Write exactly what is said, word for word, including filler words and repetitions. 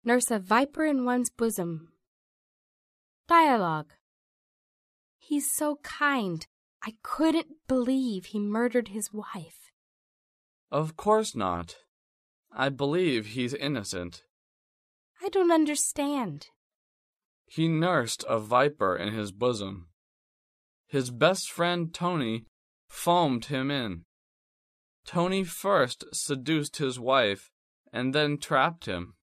Nurse a viper in one's bosom. Dialogue. He's so kind. I couldn't believe he murdered his wife. Of course not. I believe he's innocent. I don't understand. He nursed a viper in his bosom. His best friend Tony foamed him in. Tony first seduced his wife and then trapped him.